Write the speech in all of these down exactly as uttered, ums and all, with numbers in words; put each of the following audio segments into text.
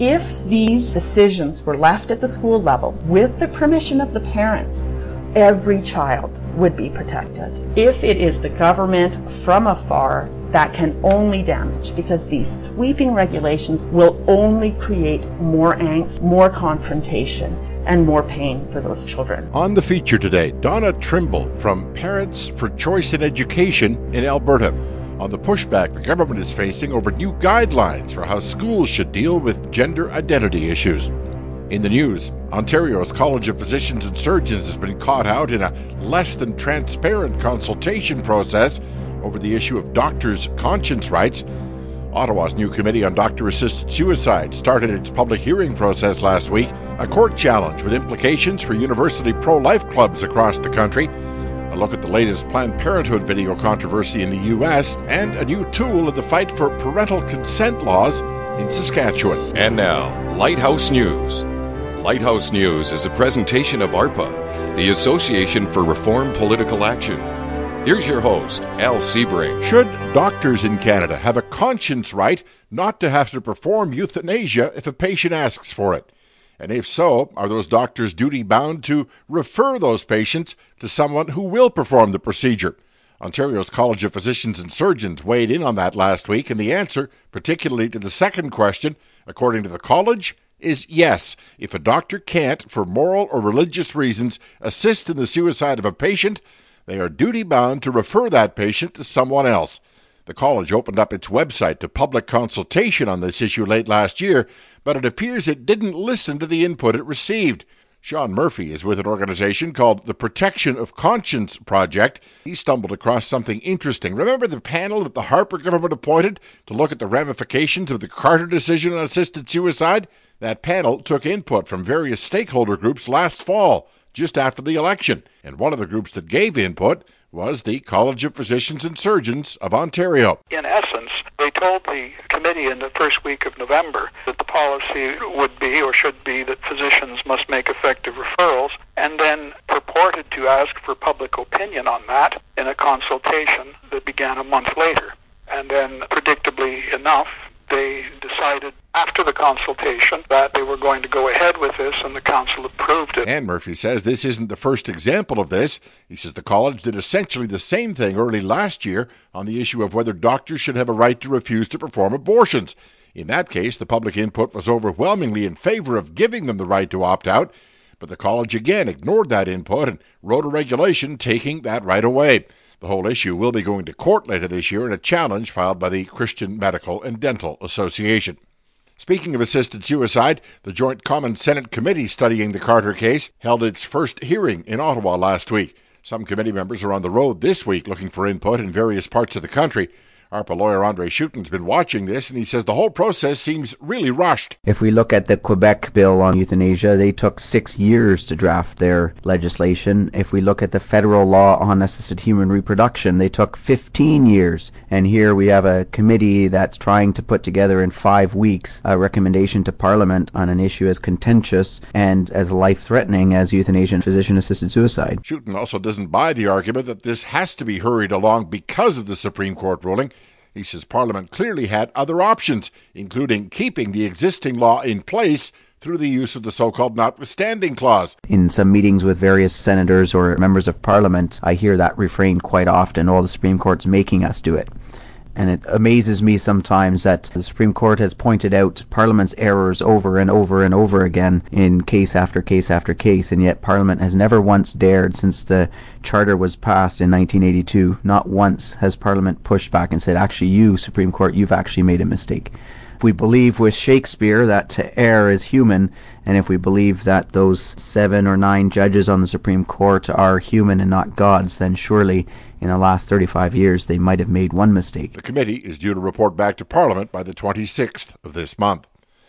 If these decisions were left at the school level with the permission of the parents, every child would be protected. If it is the government from afar, that can only damage, because these sweeping regulations will only create more angst, more confrontation, and more pain for those children. On the feature today, Donna Trimble from Parents for Choice in Education in Alberta on the pushback the government is facing over new guidelines for how schools should deal with gender identity issues. In the news, Ontario's College of Physicians and Surgeons has been caught out in a less than transparent consultation process over the issue of doctors' conscience rights. Ottawa's new Committee on Doctor-Assisted Suicide started its public hearing process last week, a court challenge with implications for university pro-life clubs across the country, a look at the latest Planned Parenthood video controversy in the U S, and a new tool in the fight for parental consent laws in Saskatchewan. And now, Lighthouse News. Lighthouse News is a presentation of ARPA, the Association for Reform Political Action. Here's your host, Al Sebring. Should doctors in Canada have a conscience right not to have to perform euthanasia if a patient asks for it? And if so, are those doctors duty-bound to refer those patients to someone who will perform the procedure? Ontario's College of Physicians and Surgeons weighed in on that last week, and the answer, particularly to the second question, according to the college, is yes. If a doctor can't, for moral or religious reasons, assist in the suicide of a patient, they are duty-bound to refer that patient to someone else. The college opened up its website to public consultation on this issue late last year, but it appears it didn't listen to the input it received. Sean Murphy is with an organization called the Protection of Conscience Project. He stumbled across something interesting. Remember the panel that the Harper government appointed to look at the ramifications of the Carter decision on assisted suicide? That panel took input from various stakeholder groups last fall, just after the election. And one of the groups that gave input was the College of Physicians and Surgeons of Ontario. In essence, they told the committee in the first week of November that the policy would be or should be that physicians must make effective referrals, and then purported to ask for public opinion on that in a consultation that began a month later. And then, predictably enough, they decided after the consultation that they were going to go ahead with this, and the council approved it. And Murphy says this isn't the first example of this. He says the college did essentially the same thing early last year on the issue of whether doctors should have a right to refuse to perform abortions. In that case, the public input was overwhelmingly in favor of giving them the right to opt out, but the college again ignored that input and wrote a regulation taking that right away. The whole issue will be going to court later this year in a challenge filed by the Christian Medical and Dental Association. Speaking of assisted suicide, the Joint Common Senate Committee studying the Carter case held its first hearing in Ottawa last week. Some committee members are on the road this week looking for input in various parts of the country. ARPA lawyer Andre Schuten's been watching this, and he says the whole process seems really rushed. If we look at the Quebec bill on euthanasia, they took six years to draft their legislation. If we look at the federal law on assisted human reproduction, they took fifteen years. And here we have a committee that's trying to put together in five weeks a recommendation to Parliament on an issue as contentious and as life-threatening as euthanasia and physician-assisted suicide. Schuten also doesn't buy the argument that this has to be hurried along because of the Supreme Court ruling. He says Parliament clearly had other options, including keeping the existing law in place through the use of the so-called notwithstanding clause. In some meetings with various senators or members of Parliament, I hear that refrain quite often, oh, the Supreme Court's making us do it. And it amazes me sometimes that the Supreme Court has pointed out Parliament's errors over and over and over again in case after case after case, and yet Parliament has never once dared, since the Charter was passed in nineteen eighty-two, not once has Parliament pushed back and said, actually, you, Supreme Court, you've actually made a mistake. If we believe with Shakespeare that to err is human, and if we believe that those seven or nine judges on the Supreme Court are human and not gods, then surely in the last thirty-five years they might have made one mistake. The committee is due to report back to Parliament by the twenty-sixth of this month.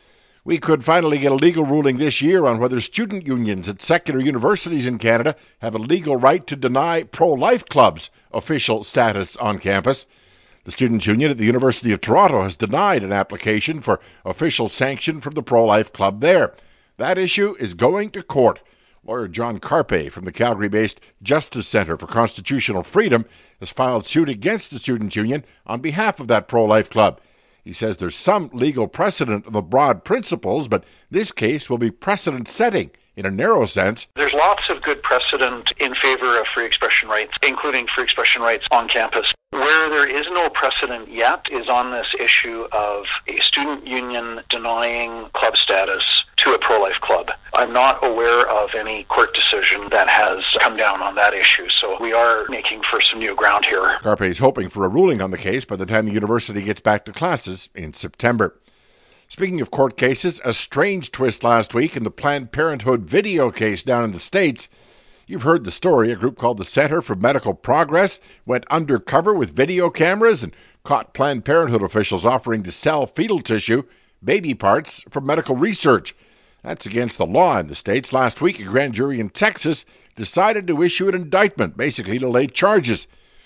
We could finally get a legal ruling this year on whether student unions at secular universities in Canada have a legal right to deny pro-life clubs official status on campus. The Students' Union at the University of Toronto has denied an application for official sanction from the pro-life club there. That issue is going to court. Lawyer John Carpe from the Calgary-based Justice Centre for Constitutional Freedom has filed suit against the Students' Union on behalf of that pro-life club. He says there's some legal precedent of the broad principles, but this case will be precedent-setting in a narrow sense. There's lots of good precedent in favor of free expression rights, including free expression rights on campus. Where there is no precedent yet is on this issue of a student union denying club status to a pro-life club. I'm not aware of any court decision that has come down on that issue, so we are making for some new ground here. Carpe is hoping for a ruling on the case by the time the university gets back to classes in September. Speaking of court cases, a strange twist last week in the Planned Parenthood video case down in the States. You've heard the story. A group called the Center for Medical Progress went undercover with video cameras and caught Planned Parenthood officials offering to sell fetal tissue, baby parts, for medical research. That's against the law in the States. Last week, a grand jury in Texas decided to issue an indictment, basically to lay charges.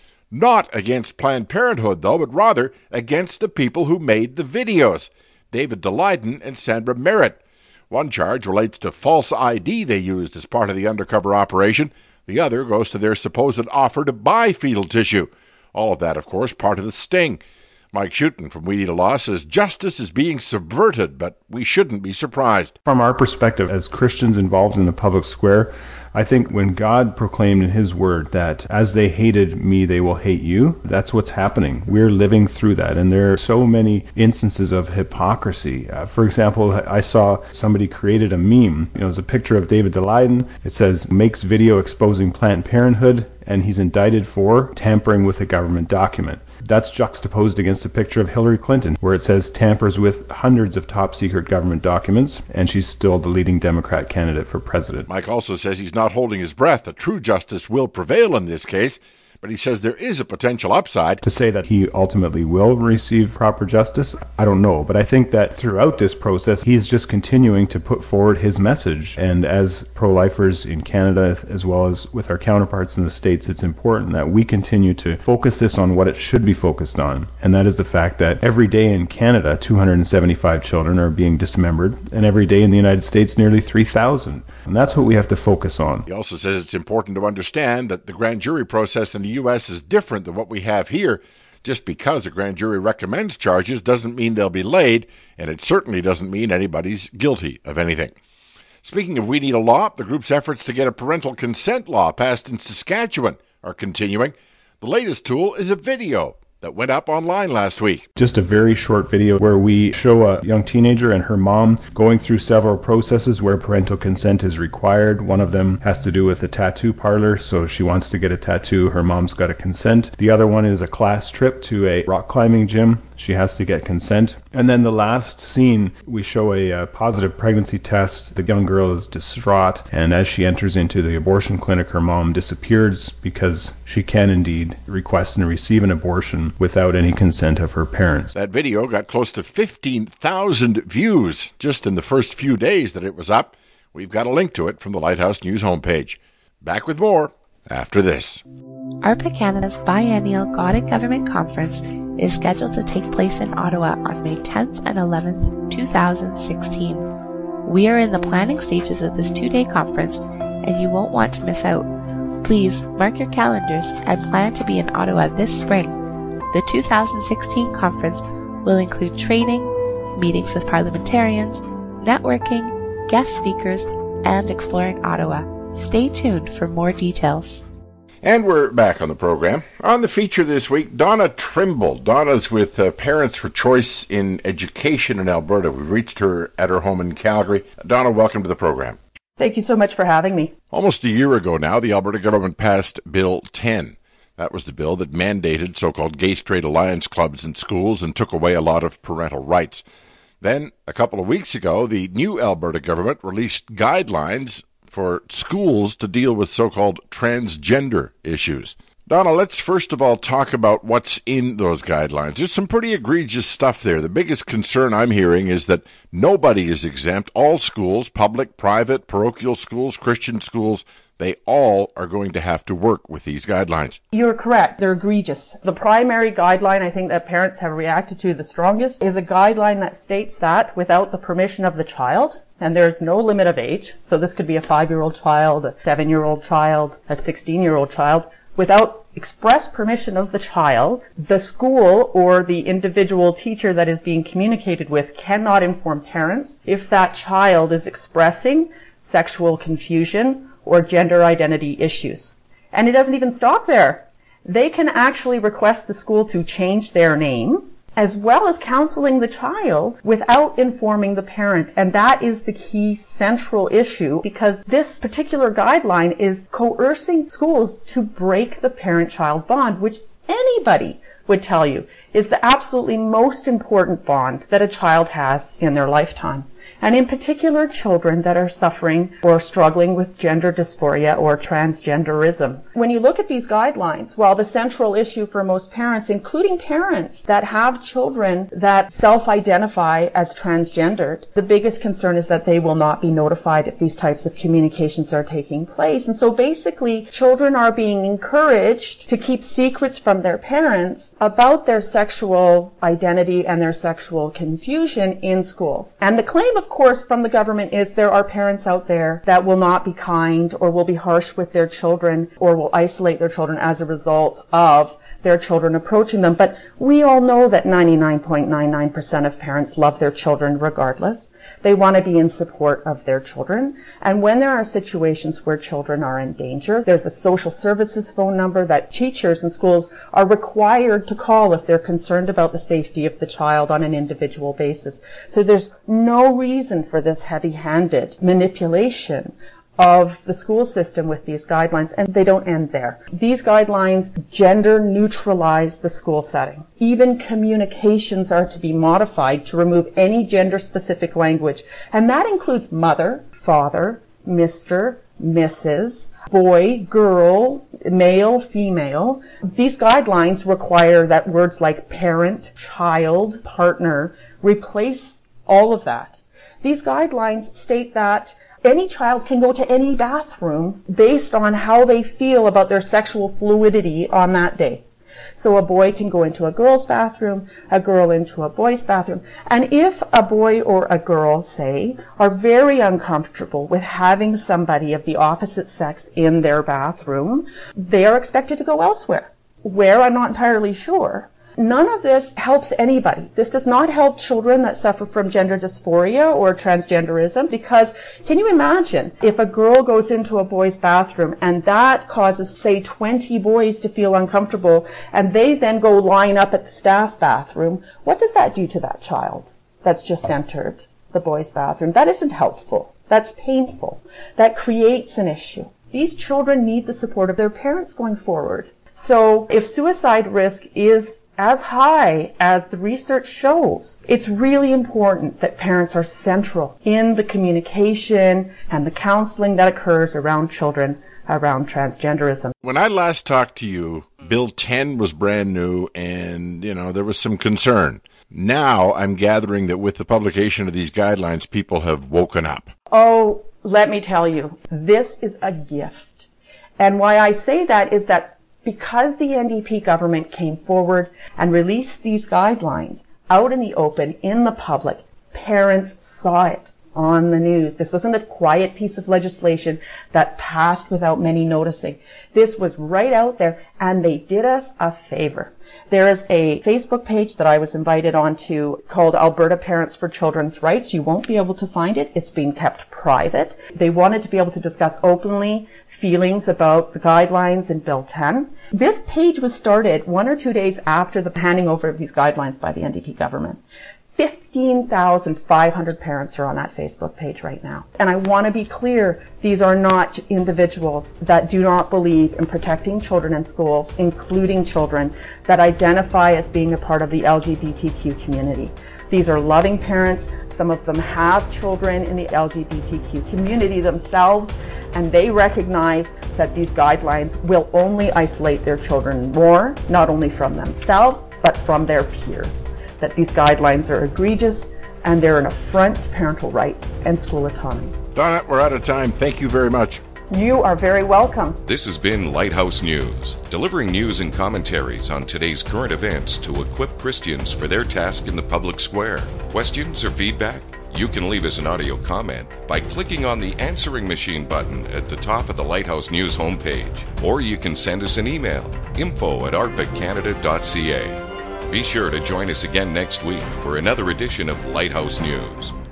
Not against Planned Parenthood, though, but rather against the people who made the videos. David Daleiden and Sandra Merritt. One charge relates to false I D they used as part of the undercover operation. The other goes to their supposed offer to buy fetal tissue. All of that, of course, part of the sting. Mike Schutten from We Need a Law says justice is being subverted, but we shouldn't be surprised. From our perspective as Christians involved in the public square, I think when God proclaimed in his word that as they hated me, they will hate you, that's what's happening. We're living through that, and there are so many instances of hypocrisy. Uh, for example, I saw somebody created a meme. You know, it's a picture of David Daleiden. It says, makes video exposing Planned Parenthood, and he's indicted for tampering with a government document. That's juxtaposed against a picture of Hillary Clinton, where it says tampers with hundreds of top-secret government documents, and she's still the leading Democrat candidate for president. Mike also says he's not holding his breath that true justice will prevail in this case, but he says there is a potential upside. To say that he ultimately will receive proper justice, I don't know. But I think that throughout this process, he's just continuing to put forward his message. And as pro-lifers in Canada, as well as with our counterparts in the States, it's important that we continue to focus this on what it should be focused on. And that is the fact that every day in Canada, two hundred seventy-five children are being dismembered. And every day in the United States, nearly three thousand. And that's what we have to focus on. He also says it's important to understand that the grand jury process in the U S is different than what we have here. Just because a grand jury recommends charges doesn't mean they'll be laid, and it certainly doesn't mean anybody's guilty of anything. Speaking of We Need a Law, the group's efforts to get a parental consent law passed in Saskatchewan are continuing. The latest tool is a video that went up online last week. Just a very short video where we show a young teenager and her mom going through several processes where parental consent is required. One of them has to do with a tattoo parlor, so she wants to get a tattoo. Her mom's got to consent. The other one is a class trip to a rock climbing gym. She has to get consent. And then the last scene, we show a, a positive pregnancy test. The young girl is distraught, and as she enters into the abortion clinic, her mom disappears because she can indeed request and receive an abortion without any consent of her parents. That video got close to fifteen thousand views just in the first few days that it was up. We've got a link to it from the Lighthouse News homepage. Back with more after this. ARPA Canada's biennial God and Government Conference is scheduled to take place in Ottawa on May tenth and eleventh, two thousand sixteen. We are in the planning stages of this two-day conference, and you won't want to miss out. Please mark your calendars and plan to be in Ottawa this spring. The two thousand sixteen conference will include training, meetings with parliamentarians, networking, guest speakers, and exploring Ottawa. Stay tuned for more details. And we're back on the program. On the feature this week, Donna Trimble. Donna's with uh, Parents for Choice in Education in Alberta. We reached her at her home in Calgary. Donna, welcome to the program. Thank you so much for having me. Almost a year ago now, the Alberta government passed Bill ten. That was the bill that mandated so-called gay-straight alliance clubs in schools and took away a lot of parental rights. Then, a couple of weeks ago, the new Alberta government released guidelines for schools to deal with so-called transgender issues. Donna, let's first of all talk about what's in those guidelines. There's some pretty egregious stuff there. The biggest concern I'm hearing is that nobody is exempt. All schools, public, private, parochial schools, Christian schools, they all are going to have to work with these guidelines. You're correct. They're egregious. The primary guideline I think that parents have reacted to the strongest is a guideline that states that without the permission of the child, and there's no limit of age, so this could be a five-year-old child, a seven-year-old child, a sixteen-year-old child, Without express permission of the child, the school or the individual teacher that is being communicated with cannot inform parents if that child is expressing sexual confusion or gender identity issues. And it doesn't even stop there. They can actually request the school to change their name, as well as counseling the child without informing the parent. And that is the key central issue, because this particular guideline is coercing schools to break the parent-child bond, which anybody would tell you is the absolutely most important bond that a child has in their lifetime. And in particular, children that are suffering or struggling with gender dysphoria or transgenderism. When you look at these guidelines, while the central issue for most parents, including parents that have children that self-identify as transgendered, the biggest concern is that they will not be notified if these types of communications are taking place. And so basically, children are being encouraged to keep secrets from their parents about their sexual identity and their sexual confusion in schools. And the claim, of course, from the government is there are parents out there that will not be kind or will be harsh with their children or will isolate their children as a result of their children approaching them. But we all know that ninety-nine point nine nine percent of parents love their children regardless. They want to be in support of their children. And when there are situations where children are in danger, there's a social services phone number that teachers and schools are required to call if they're concerned about the safety of the child on an individual basis. So there's no reason for this heavy-handed manipulation of the school system with these guidelines, and they don't end there. These guidelines gender neutralize the school setting. Even communications are to be modified to remove any gender-specific language, and that includes mother, father, Mister, Missus, boy, girl, male, female. These guidelines require that words like parent, child, partner replace all of that. These guidelines state that any child can go to any bathroom based on how they feel about their sexual fluidity on that day. So a boy can go into a girl's bathroom, a girl into a boy's bathroom. And if a boy or a girl, say, are very uncomfortable with having somebody of the opposite sex in their bathroom, they are expected to go elsewhere. Where, I'm not entirely sure. None of this helps anybody. This does not help children that suffer from gender dysphoria or transgenderism, because can you imagine if a girl goes into a boy's bathroom and that causes, say, twenty boys to feel uncomfortable and they then go line up at the staff bathroom? What does that do to that child that's just entered the boys' bathroom? That isn't helpful. That's painful. That creates an issue. These children need the support of their parents going forward. So if suicide risk is as high as the research shows, it's really important that parents are central in the communication and the counseling that occurs around children around transgenderism. When I last talked to you, Bill ten was brand new and, you know, there was some concern. Now I'm gathering that with the publication of these guidelines, people have woken up. Oh, let me tell you, this is a gift. And why I say that is that because the N D P government came forward and released these guidelines out in the open, in the public, parents saw it on the news. This wasn't a quiet piece of legislation that passed without many noticing. This was right out there, and they did us a favor. There is a Facebook page that I was invited onto called Alberta Parents for Children's Rights. You won't be able to find it. It's being kept private. They wanted to be able to discuss openly feelings about the guidelines in Bill ten. This page was started one or two days after the handing over of these guidelines by the N D P government. fifteen thousand five hundred parents are on that Facebook page right now. And I want to be clear, these are not individuals that do not believe in protecting children in schools, including children that identify as being a part of the L G B T Q community. These are loving parents. Some of them have children in the L G B T Q community themselves, and they recognize that these guidelines will only isolate their children more, not only from themselves, but from their peers. That these guidelines are egregious and they're an affront to parental rights and school autonomy. Donna, we're out of time. Thank you very much. You are very welcome. This has been Lighthouse News, delivering news and commentaries on today's current events to equip Christians for their task in the public square. Questions or feedback? You can leave us an audio comment by clicking on the answering machine button at the top of the Lighthouse News homepage, or you can send us an email, info at arpa canada dot c a. Be sure to join us again next week for another edition of Lighthouse News.